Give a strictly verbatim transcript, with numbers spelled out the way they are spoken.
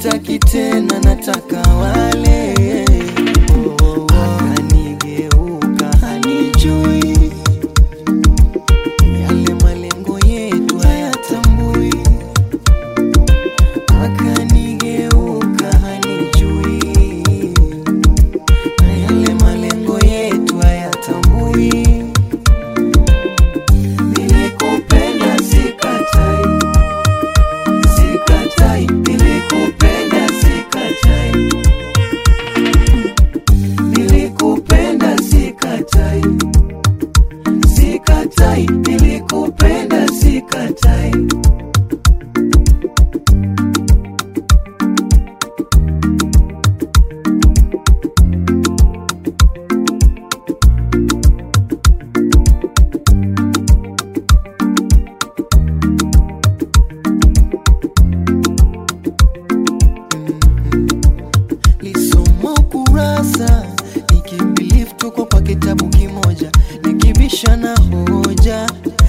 sitaki tena nataka wale. Oh, oh, oh. Akanigeuka hanijui, yale malengo yetu hayatambui. Akanigeuka hanijui, yale malengo yetu hayatambui. Nilikupenda sikatai, sikatai, nilikupenda sikatai, nilikupenda sikatai, sikatai, nilikupenda sikatai. Nikibelieve tuko kwa kitabu kimoja, nikibisha na hoja